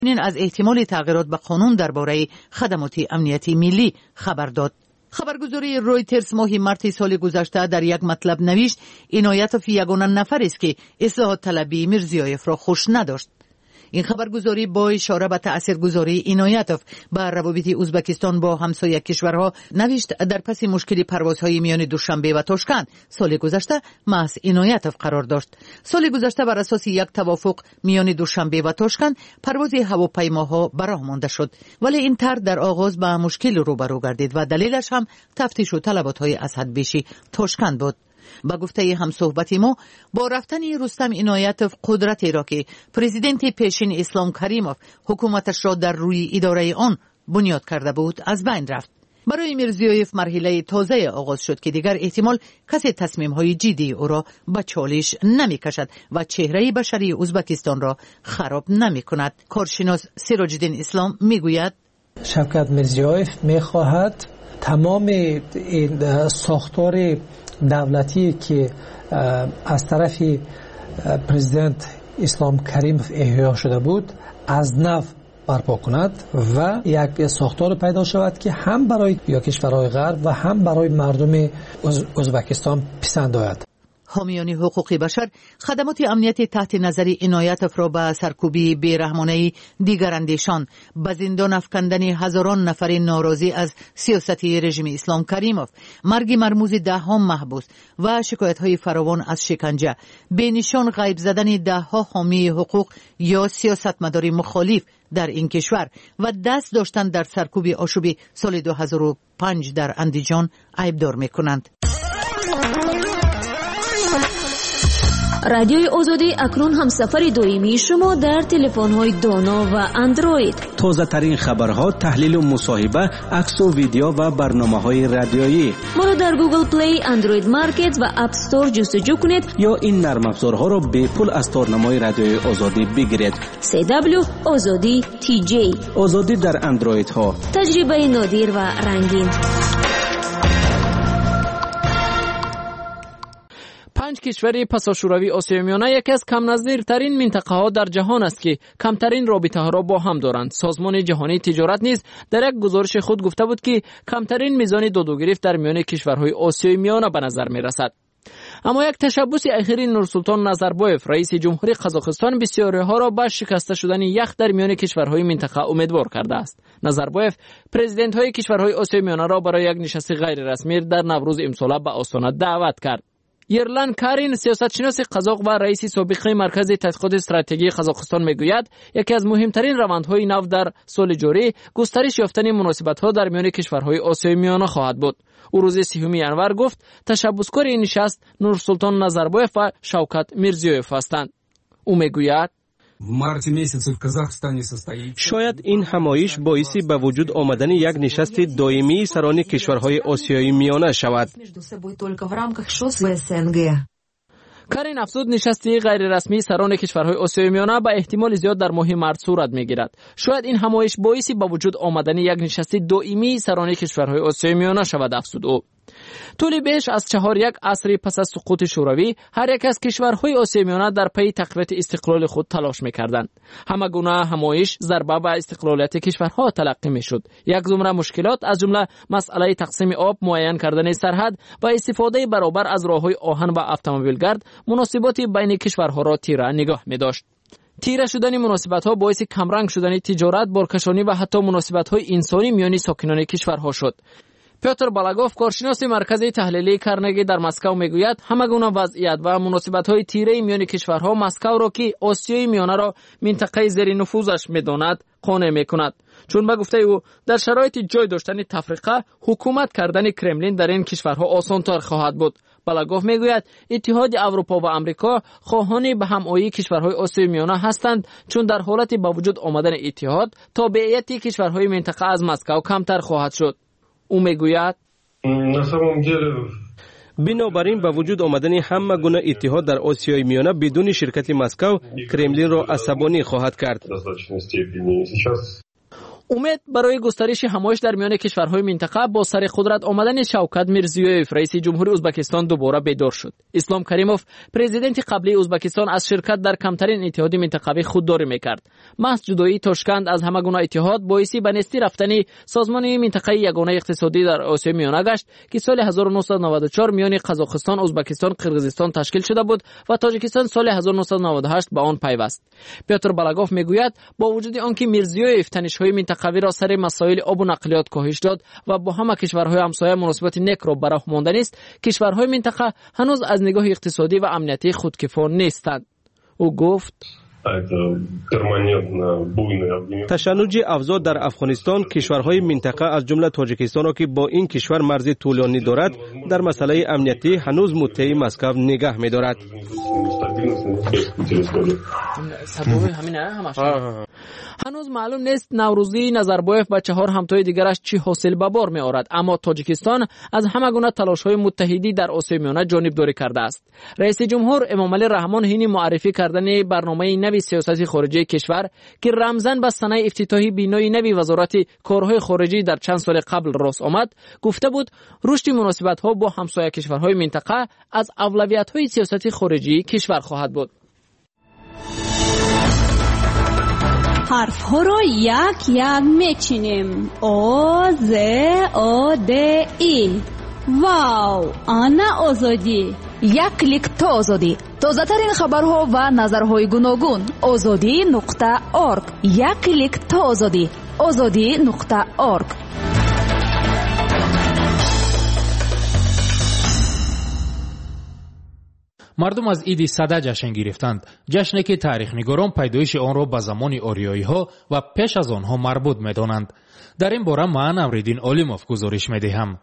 این از احتمال تغییرات به قانون درباره خدمات امنیتی ملی خبر داد. خبرگزاری رویترز ماه مارس سال گذشته در یک مطلب نوشت عنایتوف یگانه نفر است که اصلاحات طلبی میرزیایف را خوش نداشت. این خبرگزاری با اشاره به تاثیرگذاری عنایتوف بر روابط ازبکستان با همسایه کشورها نوشت در پس مشکل پروازهای میان دوشنبه و تاشکند سال گذشته محض عنایتوف قرار داشت. سال گذشته بر اساس یک توافق میان دوشنبه و تاشکند پرواز هواپیماها براه مانده شد، ولی این طرح در آغاز با مشکل روبرو گردید و دلیلش هم تفتیش و طلبات‌های اسدبیشی تاشکند بود. با گفته همصحبت ما با رفتن رستم عنایتوف قدرتی را که پرزیدنت پیشین اسلام کریموف حکومتش را در روی اداره آن بنیاد کرده بود از بین رفت. برای میرزیایف مرحله تازه آغاز شد که دیگر احتمال کسی تصمیم‌های جدی او را به چالش نمی‌کشد و چهره بشری ازبکستان را خراب نمی‌کند. کارشناس سراج الدین اسلام میگوید شوکت میرزیایف می‌خواهد تمام این ساختار دولتی که از طرف پرزیدنت اسلام کریموف احیا شده بود از نو برپا کند و یک ساختار پیدا شود که هم برای کشورهای غرب و هم برای مردم ازبکستان پسند آید. حامیان حقوق بشر خدمات امنیتی تحت نظر عنایتوف را به سرکوبی بیرحمانه دیگر اندیشان، به زندان افکندن هزاران نفر ناراضی از سیاست رژیم اسلام کریموف، مرگ مرموز ده‌ها محبوس و شکایت‌های فراوان از شکنجه، بینشان غیب زدن ده‌ها حامی حقوق یا سیاستمدار مخالف در این کشور و دست داشتن در سرکوب آشوب سال 2005 در اندیجان عیبدار می‌کنند. رادیوی آزادی اکنون هم سفر دائمی شما در تلفن‌های دانا و اندروید. تازه ترین خبرها، تحلیل و مصاحبه، عکس و ویدیو و برنامه‌های رادیویی. ما را در گوگل پلی، اندروید مارکت و اپ استور جستجو کنید یا این نرم افزارها را به پول از تارنمای رادیوی آزادی بگیرید. CW آزادی TJ. آزادی در اندروید ها. تجربه نادر و رنگین. 5 کشور پساشوروی آسیای میانه یکی از کم نظیرترین منطقه ها در جهان است که کمترین رابطه ها را با هم دارند. سازمان جهانی تجارت نیز در یک گزارش خود گفته بود که کمترین میزان داد و گریخت در میان کشورهای آسیای میانه به نظر می رسد. اما یک تشبث اخیر نورسلطان نظربایف رئیس جمهوری قزاقستان بسیاری ها را به شکسته شدن یخ در میان کشورهای منطقه امیدوار کرده است. نظربایف پرزیدنت های کشورهای آسیای میانه را برای یک نشست غیر رسمی در نوروز امسال به آستانه دعوت کرد. یرلن کارین سیاستشناس قزاق و رئیس سابق مرکز تحقیقات استراتژی قزاقستان میگوید یکی از مهمترین روندهای نو در سال جاری گسترش یافتن مناسبت‌ها در میان کشورهای آسیای میانه خواهد بود. او روز 30 ینور گفت تشبثکار این نشست نورسلطان نظربایف و شوکت میرزیایف هستند. او میگوید شاید این همایش باعث به وجود آمدن یک نشست دائمی سران کشورهای آسیای میانه شود. کارین افزود نشستی غیر رسمی سران کشورهای آسیای میانه به احتمال زیاد در ماه مارس صورت میگیرد. شاید این همایش باعث به وجود آمدن یک نشست دائمی سران کشورهای آسیای میانه شود، افزود او. طول بیش از 4 عصر پس از سقوط شوروی هر یک از کشورهای آسیای میانه در پی تقویت استقلال خود تلاش می‌کردند. همه گونه همایش ضربه به استقلالیت کشورها تلقی می‌شد. یک زمره مشکلات از جمله مسئله تقسیم آب، معین کردن سرحد و استفاده برابر از راه‌های آهن و اتومبیلگرد مناسبات بین کشورها را تیره نگاه می‌داشت. تیره شدن مناسبت‌ها باعث کمرنگ شدن تجارت، بارکشانی و حتی مناسبت‌های انسانی میان ساکنان کشورها شد. پیوتر بالاگوف کارشناس مرکز تحلیلی کارنگی در مسکو میگوید همه گونه وضعیت و مناسبت‌های تیره میان کشورها مسکو را که آسیای میانه را منطقه زیر نفوذش می‌داند قانع می‌کند. چون به گفته او در شرایط جای داشتن تفرقه حکومت کردن کرملین در این کشورها آسان‌تر خواهد بود. بالاگوف میگوید اتحاد اروپا و آمریکا خواهان به همایی کشورهای آسیای میانه هستند، چون در حالت با وجود آمدن اتحاد تابعیت کشورهای منطقه از مسکو کمتر خواهد شد. او میگوید بنابراین با وجود آمدن همه گونه اتحاد در آسیای میانه بدون شرکت مسکو کرملین را عصبانی خواهد کرد. امید برای گسترش همایش در میان کشورهای منطقه با سر قدرت آمدن شوکت میرزیویف رئیس جمهوری ازبکستان دوباره بیدار شد. اسلام کریموف پرزیدنت قبلی ازبکستان از شرکت در کمترین اتحاد منطقوی خودداری میکرد. محض جدایی تاشکند از همه گونه اتحاد باعث به نیستی رفتن سازمان منطقه یگانه اقتصادی در آسیای میانه گشت که سال 1994 میان قزاقستان، ازبکستان، قرقیزستان تشکیل شده بود و تاجیکستان سال 1998 به آن پیوست. پیاتر بالاگوف میگوید با وجود آنکه میرزیویف تنش‌های منطقوی را سر مسائل آب و نقلیات کاهش داد و با همه کشورهای همسایه مناسبات نیک را به راه مانده است، کشورهای منطقه هنوز از نگاه اقتصادی و امنیتی خودکفا نیستند. او گفت تشنج افزا در افغانستان کشورهای منطقه از جمله تاجیکستان را که با این کشور مرز طولانی دارد در مسئله امنیتی هنوز متهم مسکو نگاه می‌دارد. هنوز معلوم نیست نوروزی نظربایف و 4 همتای دیگرش چی حاصل به بار می‌آورد، اما تاجیکستان از همه گونه تلاش‌های متحدی در آسیای میانه جانبداری کرده است. رئیس جمهور امامعلی رحمان حین معرفی کردن برنامه نوی سیاست خارجی کشور که رمزاً به سنه افتتاحی بینای نوی وزارت کارهای خارجی در چند سال قبل راست آمد، گفته بود رشد مناسبت‌ها با همسایه کشورهای منطقه از اولویت‌های سیاست خارجی کشور خواهد بود. حرف ها را یک یک میچینیم. آ ز آ د ای. واو، آنا آزادی. یک کلیک تا آزادی. تازه ترین خبرها و نظرهای گوناگون. azadi.org. یک کلیک تا آزادی. azadi.org. مردم از عید صده جشن گرفتند. جشنی که تاریخ‌نگاران پیدایش آن را به زمان آریایی‌ها و پیش از آنها مربوط می‌دانند. در این باره من امرالدین علیموف گزارش می‌دهم.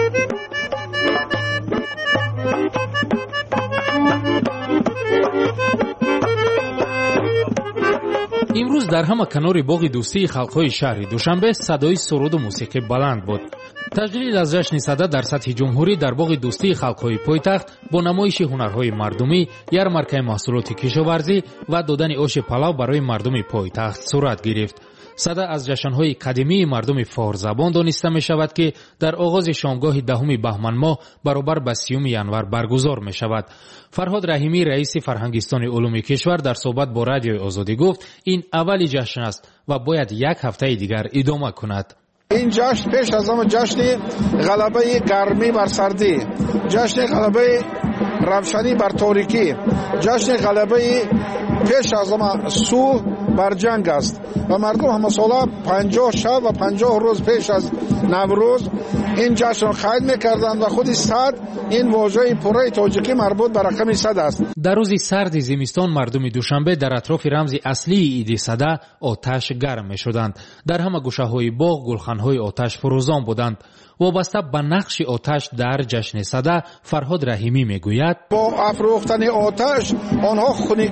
امروز در همه کنار باغ دوستی خلق‌های شهر دوشنبه صدای سرود و موسیقی بلند بود. تجلیل از جشن صده در سطح جمهوری در باغ دوستی خلق‌های پایتخت با نمایش هنرهای مردمی، یارمارکه محصولات کشاورزی و دادن آش پلاو برای مردم پایتخت صورت گرفت. صده از جشن‌های قدیمی مردم فارزبان دانسته می شود که در آغاز شامگاه 10 بهمن ماه برابر به 30 ینور برگزار می شود. فرهاد رحیمی رئیس فرهنگستان علوم کشور در صحبت با رادیوی آزادی گفت این اولی جشن است و باید یک هفته دیگر ادامه کند. این جشن پیش از همه جشن غلبه گرمی بر سردی، جشن غلبه روشنی بر تاریکی، جشن غلبه پیش از همه صلح بر جنگ است و مردم همه ساله 50 شب و 50 روز پیش از نوروز این جشن را قید می‌کردند و خود صد این واژه پره تاجیکی مربوط به رقم صد است. در روز سرد زمستان مردم دوشنبه در اطراف رمز اصلی عید صده آتش گرم می‌شدند. در همه گوشه‌های باغ گلخان‌های آتش فروزان بودند. وابسته به نقش آتش در جشن صده فرهاد رحیمی میگوید با افروختن آتش آنها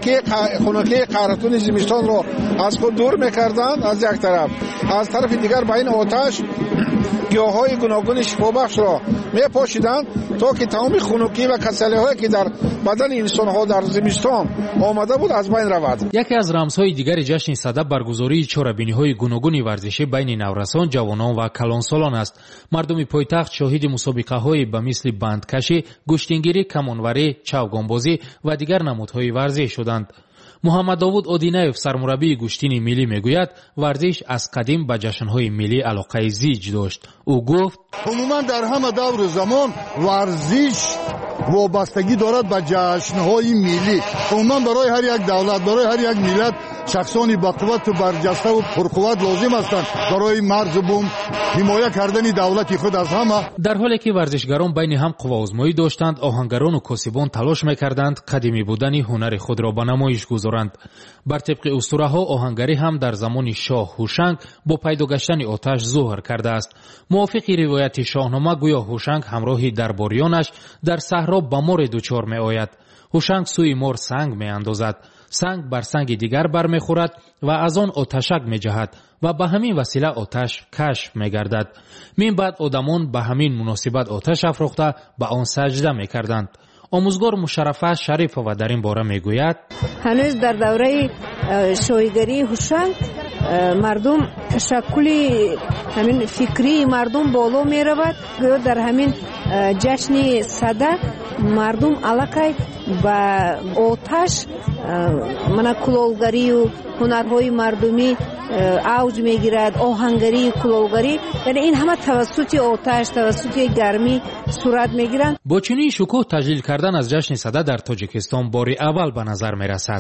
خنکی قحطان زمستان را از خود دور میکردند از یک طرف، از طرف دیگر با این آتش گیاهای گوناگون شفابخش را میپاشیدند تا که تمام خنکی و کسلی‌هایی که در بدن انسان‌ها در زمستان آمده بود از بین رود. یکی از رمزهای دیگر جشن صده برگزاری چاره‌بینی‌های گوناگون ورزشی بین نورسان، جوانان و کلانسالان است. مردم پایتخت شاهد مسابقه‌های به مثل بندکشی، گشتنگیری، کمانوری، چوگانبازی و دیگر نمودهای ورزشی شدند. محمد داوود اودینایف سرمربی گشتین ملی میگوید ورزش از قدیم به جشن‌های ملی علاقه زیج داشت. او گفت عموما در همه دور زمان ورزش وابستگی دارد به جشن‌های ملی. عموما برای هر یک دولت، برای هر یک ملت شخصانی با قوت و برجسته و پرقوت لازم هستند برای مرز و بوم حمایت کردن دولت خود از همه. در حالی که ورزشگران بین هم قواآزمایی داشتند، آهنگران و کاسبان تلاش می‌کردند قدیمی بودن هنر خود را به نمایش گذارند. بر طبق اسطوره‌ها آهنگری هم در زمان شاه هوشنگ با پیدا گشتن آتش ظهور کرده است. موافق روایت شاهنامه گویا هوشنگ همراه درباریانش در صحرا به مار دچار می‌آید. هوشنگ سوی مار سنگ می‌اندازد، سنگ بر سنگ دیگر برمیخورد و از آن آتشک می‌جهد و به همین وسیله آتش کشف می‌گردد. من بعد آدمان به همین مناسبت آتش افروخته به آن سجده می‌کردند. آموزگار مشرفه شریف و در این باره میگوید هنوز در دوره شایگری هوشنگ مردم تشکل همین فکری مردم بالا می رود. در همین جشن صده مردم علاقه با آتش کلالگری و هنرهای مردمی اوج میگیرد، آهنگری، کلالگری، یعنی این همه توسط آتش، توسط گرمی صورت میگیرند. با چنین شکوه تجلیل کردن از جشن صده در تاجیکستان بار اول به نظر میرسد.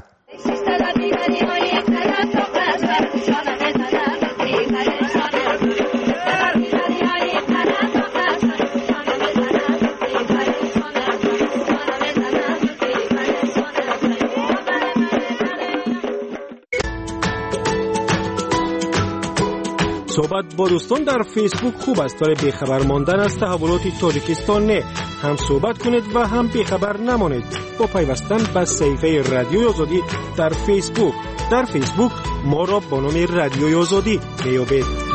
صحبت با دوستان در فیسبوک خوب است، برای بیخبر ماندن از تحولات تاجیکستان نه. هم صحبت کنید و هم بیخبر نمانید با پیوستن به صفحه رادیوی آزادی در فیسبوک. در فیسبوک ما را با نام رادیوی آزادی میابید.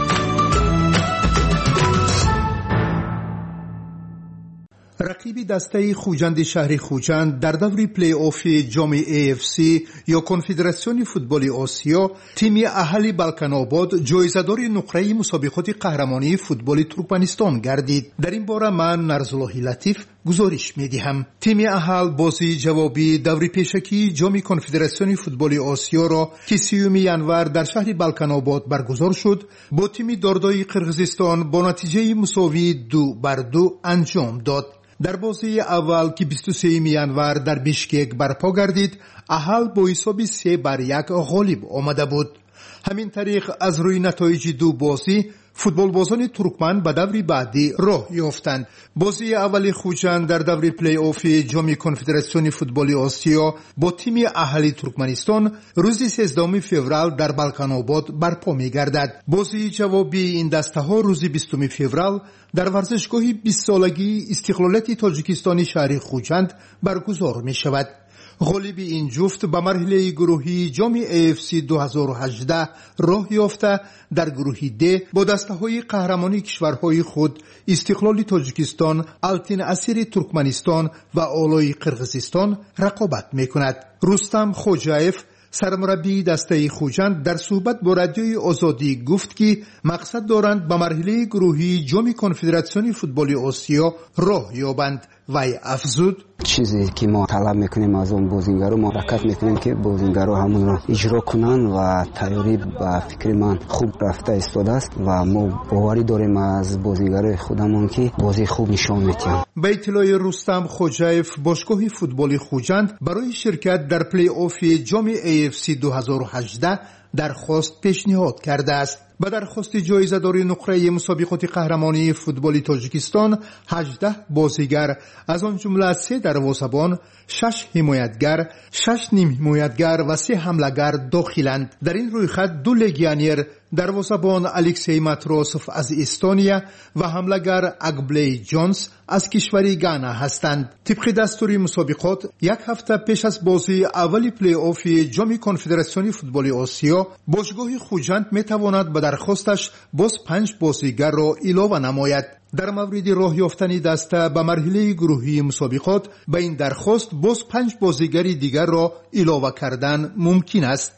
رقیب دسته خوجند شهر خوجند در دور پلی آف جام AFC یا کنفدراسیون فوتبال آسیا، تیم اهل بالکان آباد جایزه‌دار نقره مسابقات قهرمانی فوتبال ترکمنستان گردید. در این باره من نرزالله لطیف گزارش می‌دهم. تیم اهل بازی جوابی دور پیشکی جام کنفدراسیون فوتبال آسیا را که 30 ینور در شهر بالکان آباد برگزار شد، با تیم داردای قرقیزستان با نتیجه مساوی 2-2 انجام داد. در بازی اول که 23 ینور در بیشکک برپا گردید، اهل با حساب 3-1 غالب آمده بود. همین طریق از روی نتایج دو بازی فوتبال بازان ترکمن به دور بعدی راه یافتند. بازی اول خوجند در دور پلی آف جام کنفدراسیون فوتبال آسیا با تیم اهلی ترکمنستان روز 13 فوریه در بالکان آباد برپا می‌گردد. بازی جوابی این دسته ها روز 20 فوریه در ورزشگاه 20 سالگی استقلالیت تاجیکستانی شهر خوجند برگزار می‌شود. غالب این جفت به مرحله گروهی جام AFC 2018 راه یافته در گروهی د با دسته‌های قهرمانی کشورهای خود استقلال تاجیکستان، التین اسیر ترکمنستان و آلای قرقیزستان رقابت می‌کند. رستم خوجایف سرمربی دسته خوجند در صحبت با رادیوی آزادی گفت که مقصد دارند به مرحله گروهی جام کنفدراسیون فوتبال آسیا راه یابند. وی افزود چیزی که ما طلب میکنیم از اون بازیگرا، ما حرکت میکنیم که بازیگرا همون را اجرا کنن و تیاری به فکر من خوب رفته ایستاده است و ما باوری داریم از بازیگرای خودمون که بازی خوب نشان میدن. به اطلاع رستم خوجایف، باشگاه فوتبال خوجند برای شرکت در پلی آف جام AFC 2018 درخواست پیشنهاد کرده است. با درخواست جایزه‌دار نقره مسابقات قهرمانی فوتبال تاجیکستان 18 بازیگر از آن جمله 3 دروازه‌بان، 6 حمایتگر، 6 نیم حمایتگر و 3 حمله‌گر داخلند. در این رویخط 2 لگیونر، دروازه‌بان الکسی ماتروسوف از استونیا و حمله‌گر اگبلی جونز از کشور گانا هستند. طبق دستور مسابقات یک هفته پیش از بازی اول پلی آف جام کنفدراسیون فوتبال آسیا، باشگاه خوجند میتواند به درخواستش باز 5 بازیگر را علاوه نماید. در مورد راه یافتن دسته به مرحله گروهی مسابقات به این درخواست باز 5 بازیگر دیگر را علاوه کردن ممکن است.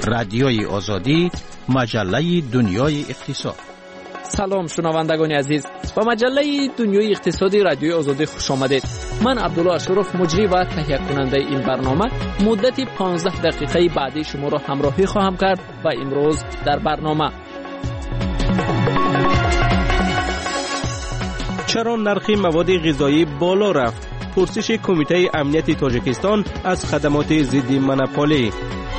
رادیوی آزادی، مجله دنیای اقتصاد. سلام شنوندگان عزیز، با مجله دنیای اقتصادی رادیوی آزادی خوش آمدید. من عبدالله اشرف، مجری و تهیه کننده این برنامه، مدت 15 دقیقه بعدی شما را همراهی خواهم کرد و امروز در برنامه: چرا نرخ مواد غذایی بالا رفت؟ پرسش کمیته امنیت تاجیکستان از خدمات ضد مونوپولی.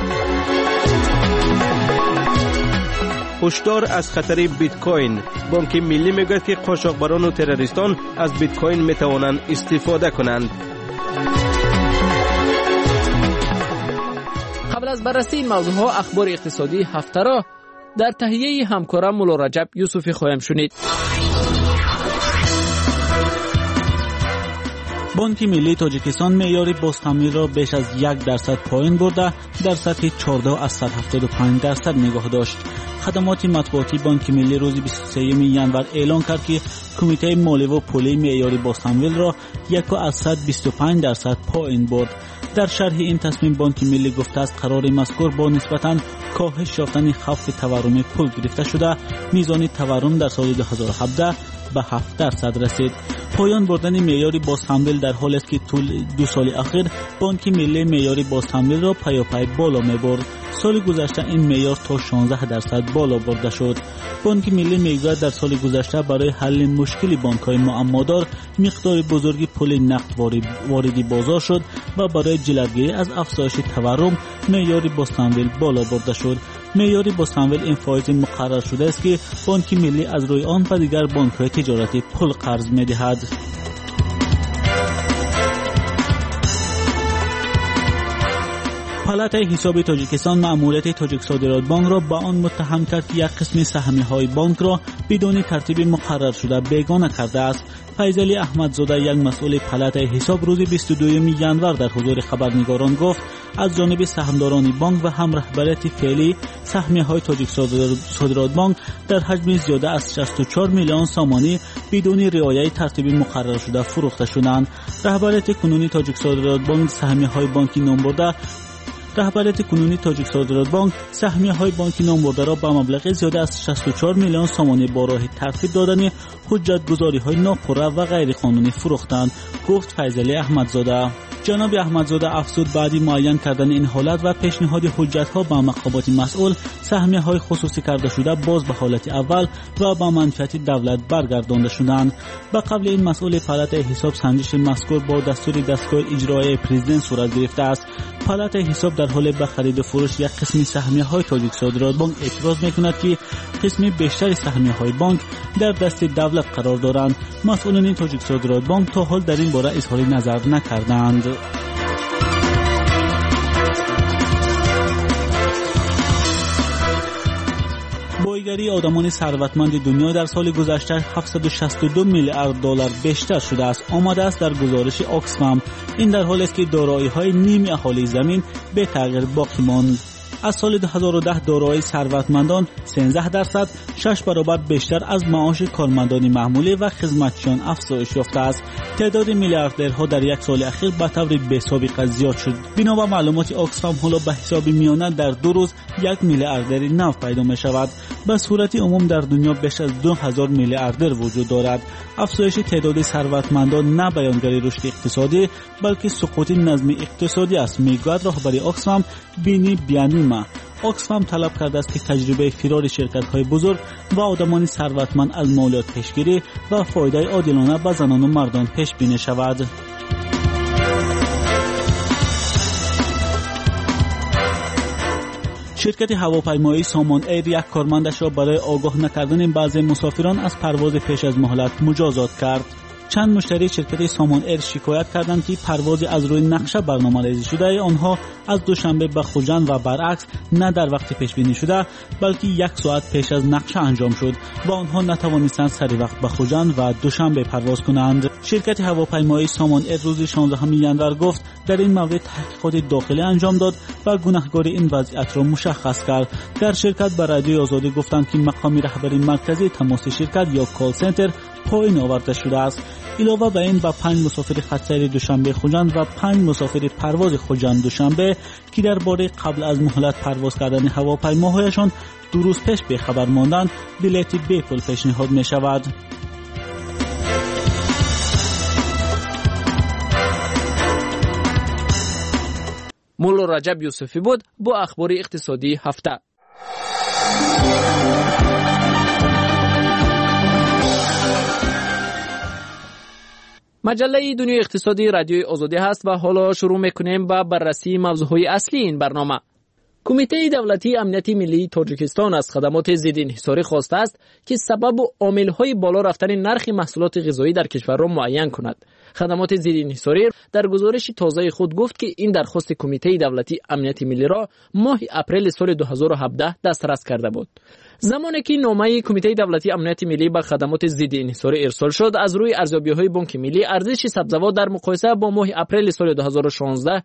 هشدار از خطر بیت کوین. بانک ملی میگوید که قاچاقبران و تروریستان از بیت کوین میتوانند استفاده کنند. قبل از بررسی این موضوعها، اخبار اقتصادی هفته را در تهیه همکارم مولا رجب یوسفی خواهیم شنید. بانک ملی تاجیکستان معیار بازتمویل را بیش از 1% پایین برده در سطح 14 از 175% نگاه داشت. خدمات مطبوعاتی بانک ملی روز 23 ژانویه اعلام کرد که کمیته مالی و پولی معیار بازتمویل را 1.25% پایین برد. در شرح این تصمیم بانک ملی گفته است قرار مذکور با نسبتاً کاهش یافتن خوف تورم پول گرفته شده، میزان تورم در سال 2017 به 7% رسید. پایان بردن معیار بازتمویل در حالی است که طول 2 سال اخیر بانک ملی معیار بازتمویل را پیاپی بالا می‌برد. سال گذشته این معیار تا 16% بالا برده شد. بانک ملی میگوید در سال گذشته برای حل مشکل بانک‌های معمادار مقدار بزرگی پول نقد وارد بازار شد و برای جلوگیری از افزایش تورم معیار بازتمویل بالا برده شد. معیار بازتمویل این فایده مقرر شده است که بانک ملی از روی آن به دیگر بانک‌های تجارتی پول قرض می‌دهد. پالاتای حساب تاجیکستان مأموریت تاجیک صادرات بانک را به آن متهم کرد که یک قسم سهمیه‌های بانک را بدون ترتیب مقرر شده بیگانه کرده است. فیضعلی احمدزاده، یک مسئول پالاتای حساب، روز 22 ژانویه در حضور خبرنگاران گفت از جانب سهامداران بانک و هم رهبریت فعلی سهمیه‌های تاجیک صادرات بانک در حجم زیاده از 64 میلیون سامانی بدون رعایت ترتیب مقرر شده فروخته شدند. رهبریت کنونی تاجیک صادرات بانک سهمیه‌های بانکی نامبرده را به مبلغ زیاده از 64 میلیون سامانی با راه ترفیع دادن حجت‌گذاری‌های ناپوره و غیر قانونی فروختند، گفت فیضعلی احمدزاده. جناب احمدزاده افزود بعدی معین کردن این حالت و پیشنهاد حجت‌ها به مقامات مسئول، سهمیه‌های خصوصی کرده شده باز به حالت اول و به منفعت دولت برگردانده شدند. به قبل این مسئول پالاتای حساب سنجش مذکور با دستور دستگاه اجرایی پرزیدنت صورت گرفته است. پالاتای حساب در حال به خرید و فروش یک قسم سهمیه‌های تاجیک صادرات بانک اعتراض می‌کند که قسم بیشتر سهمیه‌های بانک در دست دولت قرار دارند. مسئولان تاجیک صادرات بانک تا حال در این باره اظهار نظر نکردند. بایگری آدمان ثروتمند دنیا در سال گذشته 762 میلیارد دلار بیشتر شده است، آمده است در گزارش آکسفم. این در حالی است که دارایی‌های نیمی اهالی زمین به تغییر باقی ماند. از سال 2010 دارایی ثروتمندان 13%، 6 برابر بیشتر از معاش کارمندان معمولی و خدمتچیان افزایش یافته است. تعداد میلیاردرها در یک سال اخیر به طور بی‌سابقه زیاد شد. بنا به معلومات آکسفام حالا به حساب میانه در 2 روز 1 میلیاردر نو پیدا می شود. به صورت عموم در دنیا بیش از 2000 میلیاردر وجود دارد. افزایش تعداد ثروتمندان نه بیانگر رشد اقتصادی بلکه سقوط نظم اقتصادی است، میگوید رهبر آکسفام بینی بیانیما. آکسفام طلب کرده است که تجربه فرار شرکت‌های بزرگ و آدمان ثروتمند از مالیات پیشگیری و فایده عادلانه به زنان و مردان پیش بینی شود. شرکت هواپیمایی سامان ایر یک کارمندش را برای آگاه نکردن بعضی مسافران از پرواز پیش از مهلت مجازات کرد. چند مشتری شرکت سامان ایر شکایت کردند که پرواز از روی نقشه برنامه‌ریزی شده آنها از دوشنبه به خوجند و برعکس نه در وقت پیش بینی شده بلکه 1 ساعت پیش از نقشه انجام شد و آنها نتوانستند سری وقت به خوجند و دوشنبه پرواز کنند. شرکت هواپیمایی سامان ایر روز 16 ژانویه گفت در این مورد تحقیقات داخلی انجام داد و گناهکار این وضعیت را مشخص کرد. در شرکت به رادیوی آزادی گفتند که مقام رهبری مرکزی تماس شرکت یا کال سنتر پایین آورده شده است. علاوه بر این با 5 مسافر خط سیر دوشنبه خوجند و 5 مسافر پرواز خوجند دوشنبه که درباره قبل از مهلت پرواز کردن هواپیماهایشان 2 روز پیش به خبر ماندند بلیط بی پول پیشنهاد می شود. مولا رجب یوسفی بود با اخبار اقتصادی هفته. مجله دنیای اقتصادی رادیوی آزادی هست و حالا شروع میکنیم با بررسی موضوعهای اصلی این برنامه. کمیته دولتی امنیت ملی تاجیکستان از خدمات ضد انحصاری خواسته است که سبب و عامل‌های بالا رفتن نرخ محصولات غذایی در کشور را معین کند. خدمات ضد انحصاری در گزارش تازه خود گفت که این درخواست کمیته دولتی امنیت ملی را ماه اپریل سال 2017 دسترس کرده بود. زمانی که نامه کمیته دولتی امنیت ملی به خدمات ضد انحصاری ارسال شد، از روی ارزیابی‌های بانک ملی ارزش سبزیجات در مقایسه با ماه اپریل سال 2016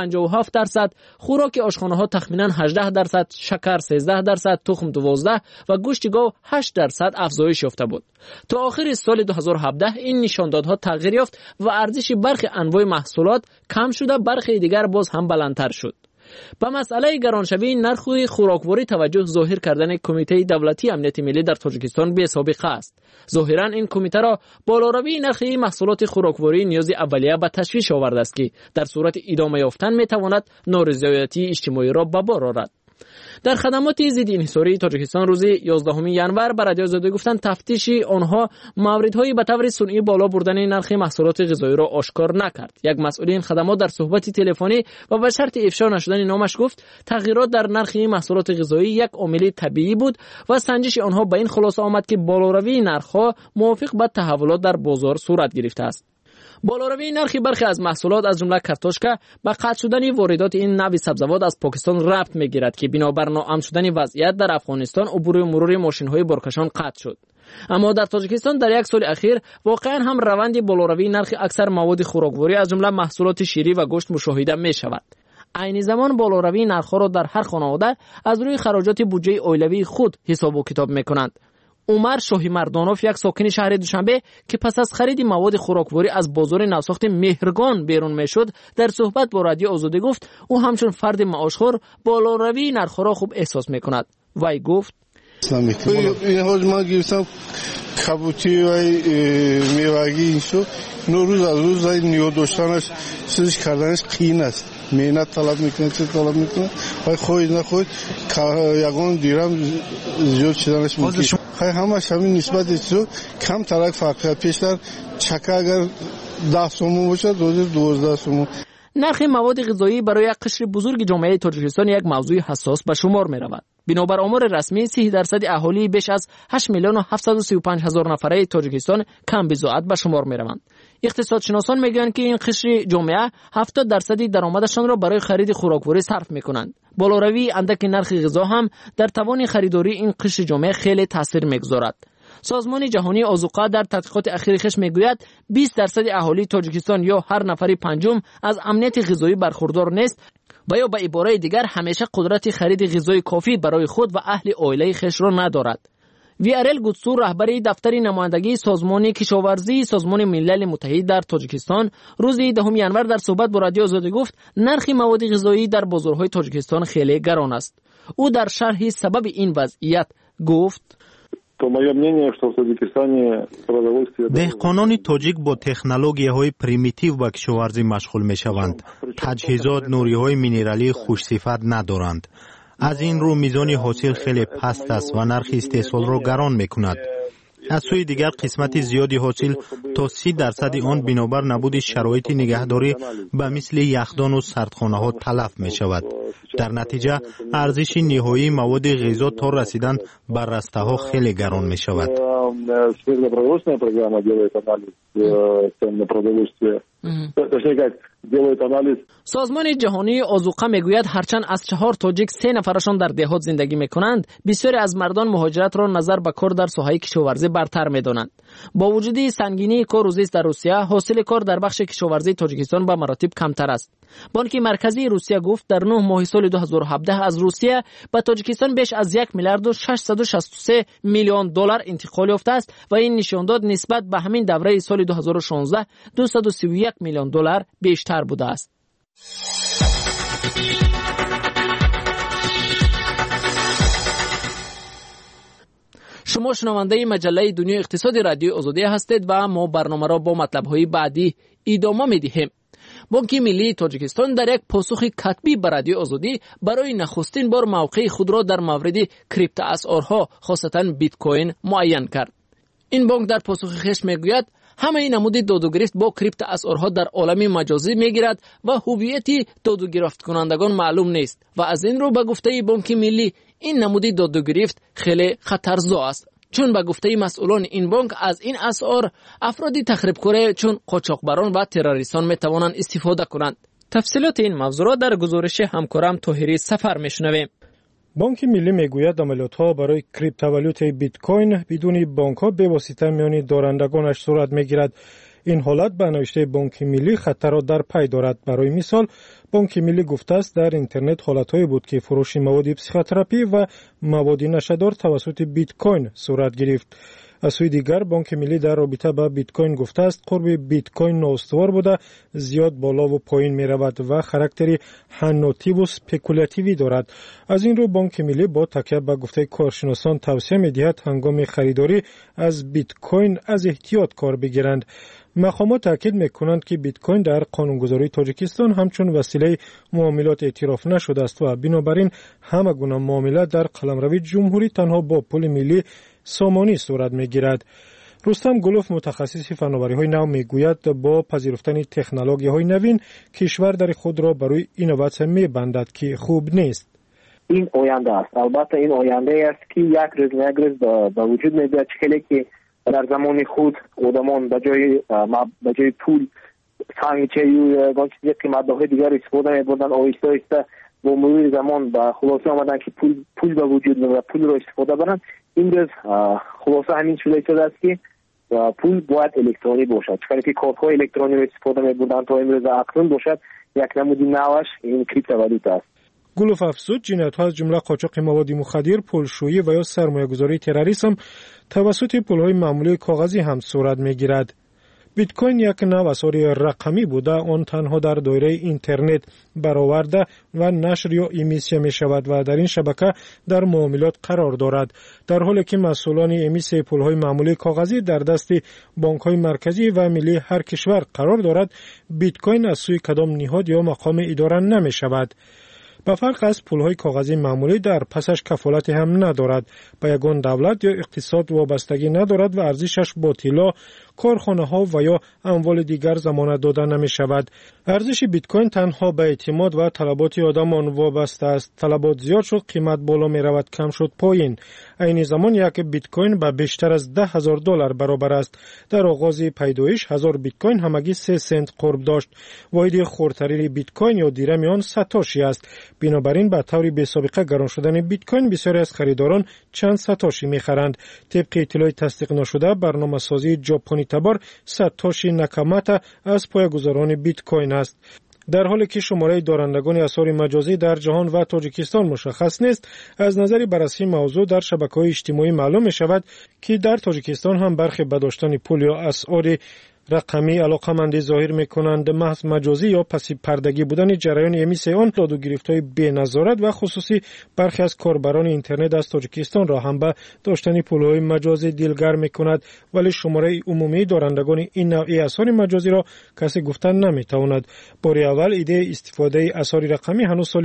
57%، خوراک آشخانه‌ها تخمیناً 18%، شکر 13%، تخم 12% و گوشت گاو 8% افزایش یافته بود. تا آخر سال 2017 این نشاندادها تغییر یافت و ارزش برخی انواع محصولات کم شده، برخی دیگر باز هم بلندتر شد. به مسئله گرانشوی نرخ خوراکواری توجه ظاهر کردن کمیته دولتی امنیت ملی در تاجیکستان بی سابقه است. ظاهرا این کمیته را بالاروی نرخ محصولات خوراکواری نیاز اولیه به تشویش آورده است که در صورت ادامه یافتن می تواند نارضایتی اجتماعی را به بار آورد. در خدمات ضد انحصاری تاجیکستان روز 11 ینور بر رادیو آزادی گفتند تفتیش آنها موردهای به طور صنعی بالا بردن نرخ محصولات غذایی را آشکار نکرد. یک مسئول این خدمات در صحبت تلفنی و به شرط افشا نشدن نامش گفت تغییرات در نرخ محصولات غذایی یک عامل طبیعی بود و سنجش آنها به این خلاصه آمد که بالاروی نرخ‌ها موافق به تحولات در بازار صورت گرفته است. بالاروی نرخ برخی از محصولات از جمله کارتوشکا به قطع شدن واردات این نوع سبزیجات از پاکستان ربط می‌گیرد که بنابر ناامن شدن وضعیت در افغانستان عبور و مرور ماشین‌های بارکشان قطع شد. اما در تاجیکستان در یک سال اخیر واقعا هم روند بالاروی نرخ اکثر مواد خوراکواری از جمله محصولات شیری و گوشت مشاهده می‌شود. عین زمان بالاروی نرخ‌ها را در هر خانواده از روی خراجات بودجه اولیوی خود حساب و کتاب می‌کنند. عمر شاهی مردانوف یک ساکن شهر دوشنبه که پس از خرید مواد خوراکواری از بازار نوساخت مهرگان بیرون میشد در صحبت با رادیو آزادی گفت او همچون فرد معاشخور بالاروی نرخ‌ها را خوب احساس میکند. وی گفت این حال ما گرفتم کبوتی و میوگی این شو روز از روز نیو داشتنش چیزش کردنش قین است. مهنت طلب میکنه، چه طلب میکنه، خواهی خواهی نخواهی یکان دیرم زیاد شدنش ممکن. خواهی همش همین نسبت شد کم ترک فرقه پیشتر چکه اگر 10 سومون باشد 12 سومون. نرخ مواد غذایی برای یک قشر بزرگ جامعه تاجیکستان یک موضوع حساس به شمار می رود. بنابر آمار رسمی 30% اهالی بیش از 8,735,000 نفره تاجیکستان کم بضاعت به شمار می روند. اقتصادشناسان میگویند که این قشر جامعه 70% درآمدشان را برای خرید خوراکواری صرف میکنند. بالاروی اندک نرخ غذا هم در توان خریداری این قشر جامعه خیلی تاثیر میگذارد. سازمان جهانی آذوقه در تحقیقات اخیرش میگوید 20% اهالی تاجیکستان یا هر نفری پنجم از امنیت غذایی برخوردار نیست و یا به عباره دیگر همیشه قدرت خرید غذای کافی برای خود و اهل عائله خیش را ندارد. ویارل گوتسور رهبری دفتر نمایندگی سازمان کشاورزی سازمان ملل متحد در تاجیکستان روز 10 ینور در صحبت با رادیو آزادی گفت نرخ مواد غذایی در بازارهای تاجیکستان خیلی گران است. او در شرح سبب این وضعیت گفت دهقانان تاجیک با تکنولوژی‌های پریمیتیو به کشاورزی مشغول می‌شوند. تجهیزات نوری‌های مینرالی خوش‌صفت ندارند. از این رو میزان حاصل خیلی پست است و نرخ استحصال را گران می‌کند. از سوی دیگر قسمت زیادی حاصل تا 30% آن بنابر نبود شرایط نگهداری به مثل یخدان و سردخانه‌ها تلف می‌شود. در نتیجه ارزش نهایی مواد غذا تا رسیدن بر رسته‌ها خیلی گران می‌شود. سازمان جهانی آذوقه میگوید هرچند از 4 تاجیک 3 نفرشان در دهات زندگی میکنند، بسیاری از مردان مهاجرت را نظر به کار در ساحه کشاورزی برتر میدانند. با وجود سنگینی کار و زیست در روسیه، حاصل کار در بخش کشاورزی تاجیکستان به مراتب کمتر است. بانک مرکزی روسیه گفت در 9 ماه سال 2017 از روسیه به تاجیکستان بیش از 1 میلیارد و 663 میلیون دلار انتقال یافته است و این نشان داد نسبت به همین دوره سال 2016 231 میلیون دلار بیشتر بوده است. شما شنونده مجله دنیای اقتصادی رادیو آزادی هستید و ما برنامه را با مطلب‌های بعدی ادامه می‌دهیم. بانک ملی تاجیکستان در یک پاسخ کتبی به رادیو آزادی برای نخستین بار موقع خود را در مورد کریپتو اسعارها خاصتاً بیت کوین معین کرد. این بانک در پاسخ خویش میگوید همه نمود داد و گرفت با کریپتو اسعارها در عالم مجازی میگیرد و هویت داد و گرفت کنندگان معلوم نیست و از این رو به گفته بانک ملی این نمود داد و گرفت خیلی خطرزا است، چون به گفته مسئولان این بانک از این اسعار افرادی تخریبکار چون قاچاقبران و تروریستان میتوانند استفاده کنند. تفصیلات این موضوع را در گزارش همکارم طاهری سفر میشنویم. بانک ملی میگوید عملیات‌ها برای کریپتووالوت بیت کوین بدون بانک‌ها به واسطه میان دارندگانش صورت میگیرد. این حالت به نوشته بانک ملی خطر را در پی دارد. برای مثال بانک ملی گفته است در اینترنت حالت‌هایی بود که فروش مواد پسیخوتراپی و مواد نشه‌دار توسط بیت کوین صورت گرفت. از سوی دیگر بانک ملی در رابطه با بیت کوین گفته است قرب بیت کوین نااستوار بوده، زیاد بالا و پایین می رود و خاراکتری حناتی و سپکولاتیوی دارد. از این رو بانک ملی با تکیه به گفته کارشناسان توصیه می دهد هنگام خریداری از بیت کوین از احتیاط کار بگیرند. مقامات تاکید میکنند که بیت کوین در قانونگذاری تاجیکستان همچون وسیله معاملات اعتراف نشده است و بنابراین همه گونه معامله در قلمرو جمهوری تنها با پول ملی سامانی صورت میگیرد. رستم گلوف متخصص فناوری‌های نو میگوید با پذیرفتن تکنولوژی‌های نوین کشور در خود را برای اینوواسیون میبندد که خوب نیست. این آینده است. البته این آینده است که یک روز به وجود میاد که در زمان خود آدمان به جای پول سنگچه یا چیزی قیمت‌های دیگر استفاده می‌بردن. آهسته آهسته با مرور زمان به خلاصه آمدن که پول به وجود و پول را استفاده برند. این روز خلاصه همین شده است که پول باید الکترونی باشد، چون که کارت‌های الکترونی را استفاده می‌بردن تا امروز اکنون باشد یک نمودی نوش این کریپتووالوت است. گلوف افزود جنایت‌ها از جمله قاچاق مواد مخدر، پولشویی و یا سرمایه‌گذاری تروریسم توسط پول‌های معمولی کاغذی هم صورت می‌گیرد. بیت کوین یک نوع اسعار رقمی بوده، آن تنها در دایره اینترنت برآورده و نشر یا امیسیه می شود و در این شبکه در معاملات قرار دارد، در حالی که مسئولان امیسیه پول‌های معمولی کاغذی در دست بانک‌های مرکزی و ملی هر کشور قرار دارد. بیت کوین از سوی کدام نهاد یا مقام اداره نمی شود. به فرق از پول‌های کاغذی معمولی در پسش کفالت هم ندارد، به یگان دولت یا اقتصاد وابستگی ندارد و ارزشش با طلا، کارخانه‌ها و یا اموال دیگر ضمانت داده نمی‌شود. ارزش بیت کوین تنها به اعتماد و طلبات آدمان وابسته است. طلبات زیاد شد، قیمت بالا می‌رود، کم شد پایین. عین زمان یک بیت کوین به بیشتر از $10,000 برابر است. در آغاز پیدایش 1000 بیت کوین همگی 3 سنت قرب داشت. واحد خردترین بیت کوین یا دیرم آن ساتوشی است. بنابراین به طور بی‌سابقه گران شدن بیت کوین بسیاری از خریداران چند ساتوشی می‌خرند. طبق اطلاع تصدیق نشده برنامه‌سازی ژاپنی تبار ساتوشی ناکاماتا از پایه‌گذاران بیت کوین است. در حالی که شماره دارندگان اسعار مجازی در جهان و تاجیکستان مشخص نیست، از نظر بررسی موضوع در شبکه‌های اجتماعی معلوم می‌شود که در تاجیکستان هم برخی به داشتن پول یا اسعار رقمی علاقمندی ظاهر می‌کنند. محض مجازی یا پسی پردگی بودن جریان امیسیه آن داد و گرفت‌های بی‌نظارت و خصوصی برخی از کاربران اینترنت از تاجیکستان را هم به داشتن پول‌های مجازی دلگرم می‌کند، ولی شماره عمومی دارندگان این نوع اسعار مجازی را کسی گفتن نمی‌تواند. بار اول ایده استفاده اسعار رقمی هنوز سال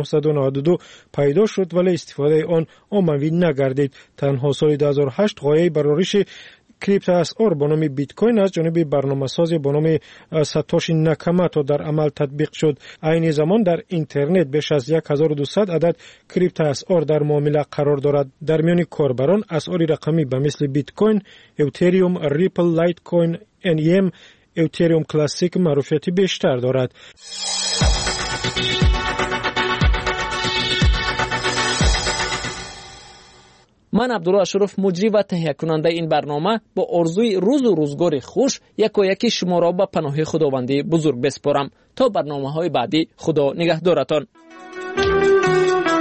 1992 پیدا شد، ولی استفاده آن عمومی نگردید. تنها سال 2008 غایه برآورش کریپتو اسعار به نام بیت کوین از جانب برنامه‌ساز به نام ساتوشی ناکاماتا در عمل تطبیق شد. عین زمان در اینترنت بیش از 1200 عدد کریپتو اسعار در معامله قرار دارد. در میان کاربران اسعار رقمی به مثل بیت کوین، اتریوم، ریپل، لایت کوین، NEM، اتریوم کلاسیک معروفیت بیشتر دارد. من عبدالله اشرف مجری و تهیه کننده این برنامه با آرزوی روز و روزگار خوش یکی شما را به پناه خداوندی بزرگ بسپارم تا برنامه‌های بعدی. خدا نگهدارتان.